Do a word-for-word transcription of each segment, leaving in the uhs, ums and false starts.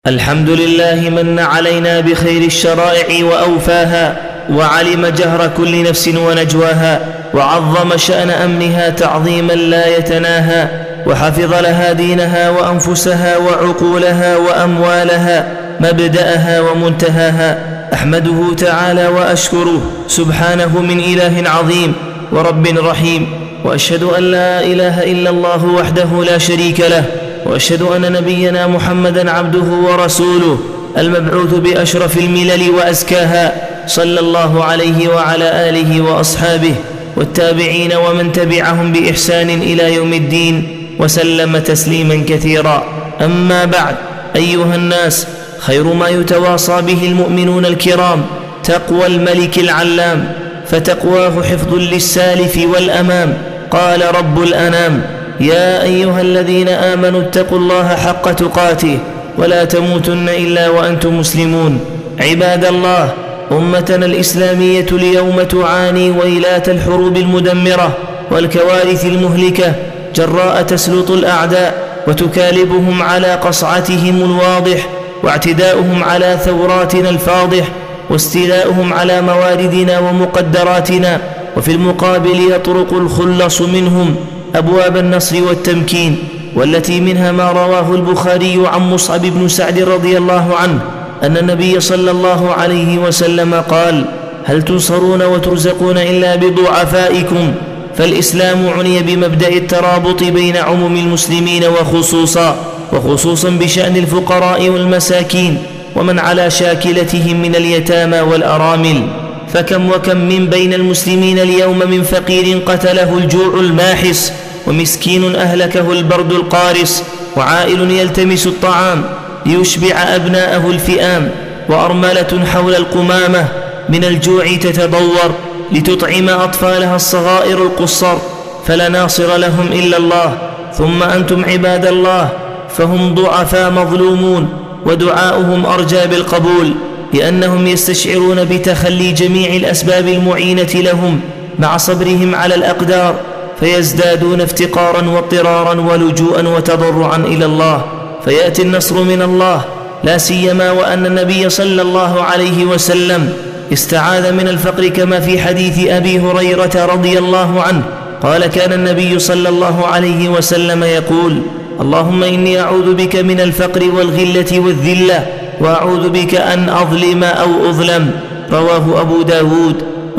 الحمد لله من علينا بخير الشرائع وأوفاها، وعلم جهر كل نفس ونجواها، وعظم شأن أمنها تعظيما لا يتناهى، وحفظ لها دينها وأنفسها وعقولها وأموالها مبدأها ومنتهاها. أحمده تعالى وأشكره سبحانه من إله عظيم ورب رحيم، وأشهد أن لا إله إلا الله وحده لا شريك له، وأشهد أن نبينا محمدًا عبده ورسوله المبعوث بأشرف الملل وأزكاها، صلى الله عليه وعلى آله وأصحابه والتابعين ومن تبعهم بإحسان إلى يوم الدين، وسلم تسليما كثيرا. أما بعد، أيها الناس، خير ما يتواصى به المؤمنون الكرام تقوى الملك العلام، فتقواه حفظ للسالف والأمام. قال رب الأنام: يا أيها الذين آمنوا اتقوا الله حق تقاته ولا تموتن إلا وأنتم مسلمون. عباد الله، أمتنا الإسلامية اليوم تعاني ويلات الحروب المدمرة والكوارث المهلكة جراء تسلط الأعداء وتكالبهم على قصعتهم الواضح، واعتداؤهم على ثوراتنا الفاضح، واستيلاؤهم على مواردنا ومقدراتنا، وفي المقابل يطرق الخلص منهم أبواب النصر والتمكين، والتي منها ما رواه البخاري عن مصعب بن سعد رضي الله عنه أن النبي صلى الله عليه وسلم قال: هل تنصرون وترزقون إلا بضعفائكم؟ فالإسلام عني بمبدأ الترابط بين عموم المسلمين وخصوصا وخصوصا بشأن الفقراء والمساكين ومن على شاكلتهم من اليتامى والأرامل. فكم وكم من بين المسلمين اليوم من فقير قتله الجوع الماحس، ومسكين أهلكه البرد القارس، وعائل يلتمس الطعام ليشبع أبناءه الفئام، وأرملة حول القمامة من الجوع تتضور لتطعم أطفالها الصغائر القصر، فلا ناصر لهم إلا الله. ثم أنتم عباد الله فهم ضعفاء مظلومون، ودعاؤهم أرجى بالقبول، لأنهم يستشعرون بتخلي جميع الأسباب المعينة لهم مع صبرهم على الأقدار، فيزدادون افتقارا واضطرارا ولجوءا وتضرعا إلى الله، فيأتي النصر من الله، لا سيما وأن النبي صلى الله عليه وسلم استعاذ من الفقر، كما في حديث أبي هريرة رضي الله عنه قال: كان النبي صلى الله عليه وسلم يقول: اللهم إني أعوذ بك من الفقر والغلة والذلة، وأعوذ بك أن أظلم أو أظلم. رواه أبو داود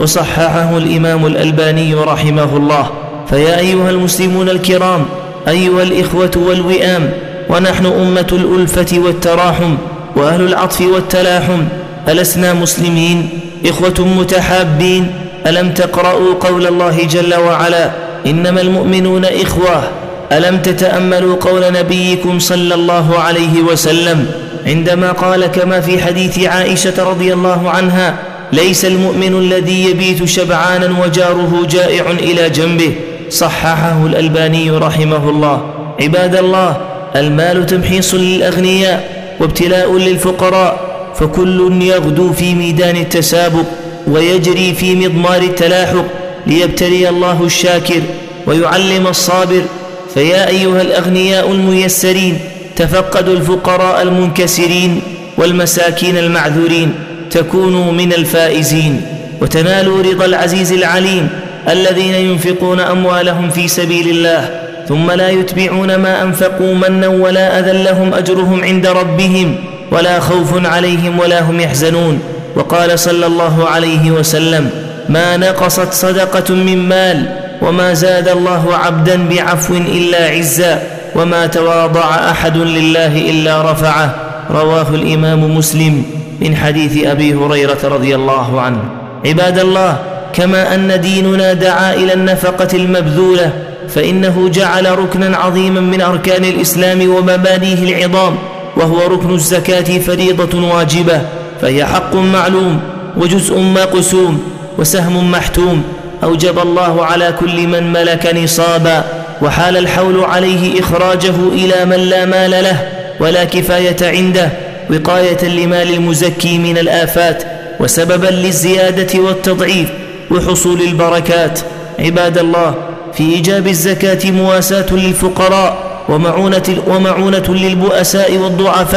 وصححه الإمام الألباني رحمه الله. فيا أيها المسلمون الكرام، أيها الإخوة والوئام، ونحن أمة الألفة والتراحم وأهل العطف والتلاحم، ألسنا مسلمين إخوة متحابين؟ ألم تقرأوا قول الله جل وعلا: إنما المؤمنون إخوة؟ ألم تتأملوا قول نبيكم صلى الله عليه وسلم عندما قال كما في حديث عائشة رضي الله عنها: ليس المؤمن الذي يبيت شبعانا وجاره جائع إلى جنبه؟ صححه الألباني رحمه الله. عباد الله، المال تمحيص للأغنياء وابتلاء للفقراء، فكل يغدو في ميدان التسابق ويجري في مضمار التلاحق ليبتلي الله الشاكر ويعلم الصابر. فيا أيها الأغنياء الميسرين، تفقدوا الفقراء المنكسرين والمساكين المعذورين، تكونوا من الفائزين وتنالوا رضا العزيز العليم الذين ينفقون أموالهم في سبيل الله ثم لا يتبعون ما أنفقوا منا ولا أذى، لهم أجرهم عند ربهم ولا خوف عليهم ولا هم يحزنون. وقال صلى الله عليه وسلم: ما نقصت صدقة من مال، وما زاد الله عبدا بعفو إلا عزا، وما تواضع أحد لله إلا رفعه. رواه الإمام مسلم من حديث أبي هريرة رضي الله عنه. عباد الله، كما أن ديننا دعا إلى النفقة المبذولة، فإنه جعل ركنا عظيما من أركان الإسلام ومبانيه العظام، وهو ركن الزكاة، فريضة واجبة، فهي حق معلوم وجزء مقسوم وسهم محتوم، أوجب الله على كل من ملك نصابا، وحال الحول عليه إخراجه إلى من لا مال له ولا كفاية عنده، وقاية لمال المزكي من الآفات، وسببا للزيادة والتضعيف وحصول البركات. عباد الله، في إيجاب الزكاة مواساة للفقراء ومعونة, ومعونة للبؤساء والضعفاء،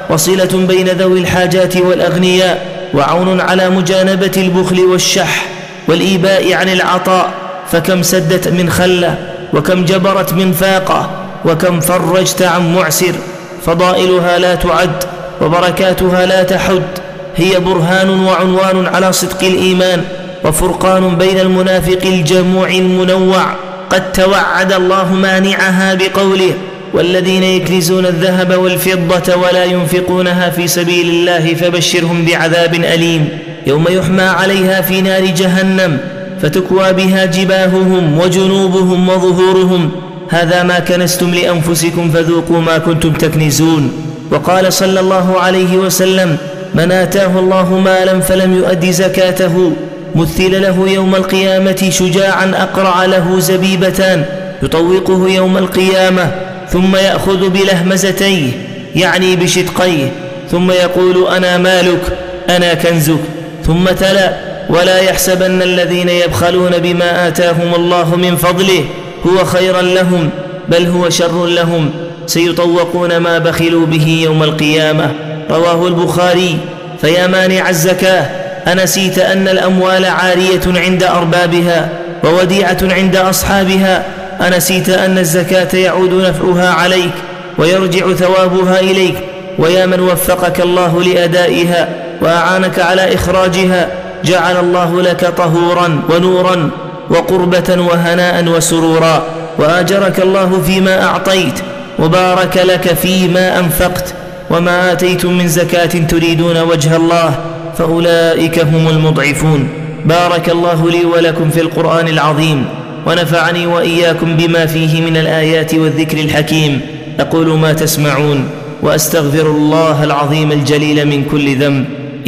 وصلة بين ذوي الحاجات والأغنياء، وعون على مجانبة البخل والشح والإيباء عن العطاء. فكم سدت من خلة، وكم جبرت من فاقة، وكم فرجت عن معسر. فضائلها لا تعد وبركاتها لا تحد، هي برهان وعنوان على صدق الإيمان، وفرقان بين المنافق الجموع المنوع. قد توعد الله مانعها بقوله: والذين يكنزون الذهب والفضة ولا ينفقونها في سبيل الله فبشرهم بعذاب أليم يوم يحمى عليها في نار جهنم فتكوى بها جباههم وجنوبهم وظهورهم، هذا ما كنزتم لأنفسكم فذوقوا ما كنتم تكنزون. وقال صلى الله عليه وسلم: من آتاه الله مالا فلم يؤد زكاته مثل له يوم القيامة شجاعا أقرع له زبيبتان يطوقه يوم القيامة، ثم يأخذ بلهمزتيه يعني بشدقيه، ثم يقول: أنا مالك أنا كنزك. ثم تلا: ولا يحسبن الذين يبخلون بما آتاهم الله من فضله هو خيرا لهم بل هو شر لهم، سيطوقون ما بخلوا به يوم القيامة. رواه البخاري. فيا مانع الزكاة، أنسيت أن الأموال عارية عند أربابها ووديعة عند أصحابها؟ أنسيت أن الزكاة يعود نفعها عليك ويرجع ثوابها إليك؟ ويا من وفقك الله لأدائها وأعانك على إخراجها، جعل الله لك طهورا ونورا وقربة وهناء وسرورا، وآجرك الله فيما أعطيت وبارك لك فيما أنفقت. وما آتيتم من زكاة تريدون وجه الله فأولئك هم المضعفون. بارك الله لي ولكم في القرآن العظيم، ونفعني وإياكم بما فيه من الآيات والذكر الحكيم. أقول ما تسمعون، وأستغفر الله العظيم الجليل من كل ذنب،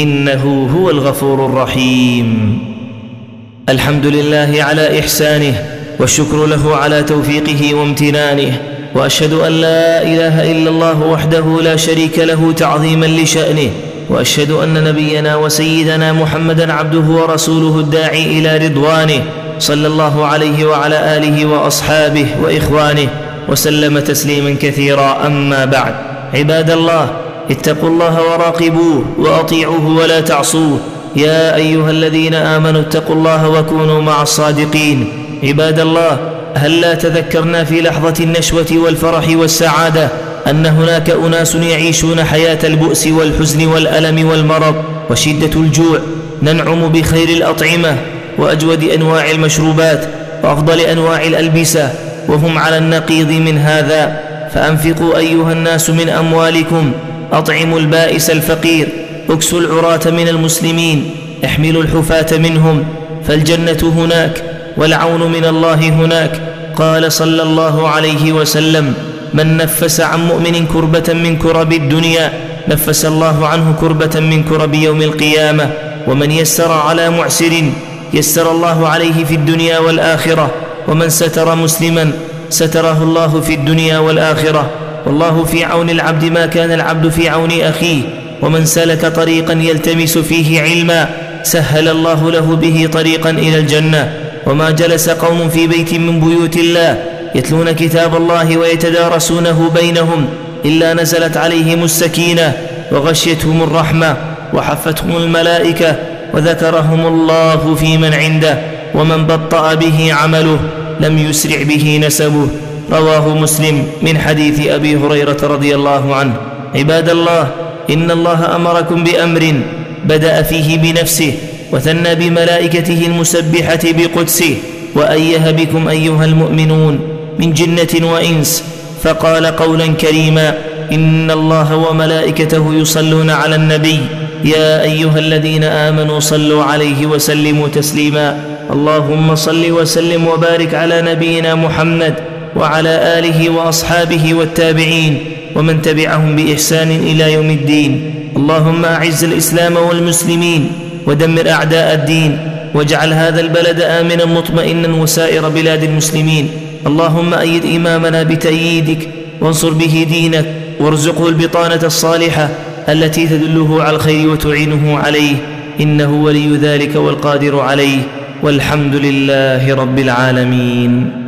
إنه هو الغفور الرحيم. الحمد لله على إحسانه، والشكر له على توفيقه وامتنانه، وأشهد أن لا إله إلا الله وحده لا شريك له تعظيما لشأنه، وأشهد أن نبينا وسيدنا محمدا عبده ورسوله الداعي إلى رضوانه، صلى الله عليه وعلى آله وأصحابه وإخوانه وسلم تسليما كثيرا. أما بعد، عباد الله، اتقوا الله وراقبوه وأطيعوه ولا تعصوه. يا أيها الذين آمنوا اتقوا الله وكونوا مع الصادقين. عباد الله، هل لا تذكرنا في لحظة النشوة والفرح والسعادة أن هناك أناس يعيشون حياة البؤس والحزن والألم والمرض وشدة الجوع، ننعم بخير الأطعمة وأجود أنواع المشروبات وأفضل أنواع الألبسة، وهم على النقيض من هذا. فأنفقوا أيها الناس من أموالكم، أطعموا البائس الفقير، اكسوا العراة من المسلمين، احملوا الحفاة منهم، فالجنة هناك والعون من الله هناك. قال صلى الله عليه وسلم: من نفس عن مؤمن كربة من كرب الدنيا نفس الله عنه كربة من كرب يوم القيامة، ومن يسر على معسر يسر الله عليه في الدنيا والآخرة، ومن ستر مسلما ستره الله في الدنيا والآخرة. والله في عون العبد ما كان العبد في عون أخيه، ومن سلك طريقا يلتمس فيه علما سهل الله له به طريقا إلى الجنة. وما جلس قوم في بيت من بيوت الله يتلون كتاب الله ويتدارسونه بينهم إلا نزلت عليهم السكينة وغشيتهم الرحمة وحفتهم الملائكة وذكرهم الله في من عنده، ومن بطأ به عمله لم يسرع به نسبه. رواه مسلم من حديث أبي هريرة رضي الله عنه. عباد الله، إن الله أمركم بأمر بدأ فيه بنفسه وثنى بملائكته المسبحة بقدسه، وأيه بكم أيها المؤمنون من جنة وإنس، فقال قولا كريما: إن الله وملائكته يصلون على النبي يا أيها الذين آمنوا صلوا عليه وسلموا تسليما. اللهم صل وسلم وبارك على نبينا محمد وعلى آله وأصحابه والتابعين ومن تبعهم بإحسان إلى يوم الدين. اللهم أعز الإسلام والمسلمين ودمر أعداء الدين، واجعل هذا البلد آمنا مطمئنا وسائر بلاد المسلمين. اللهم أيد إمامنا بتأييدك وانصر به دينك، وارزقه البطانة الصالحة التي تدله على الخير وتعينه عليه، إنه ولي ذلك والقادر عليه، والحمد لله رب العالمين.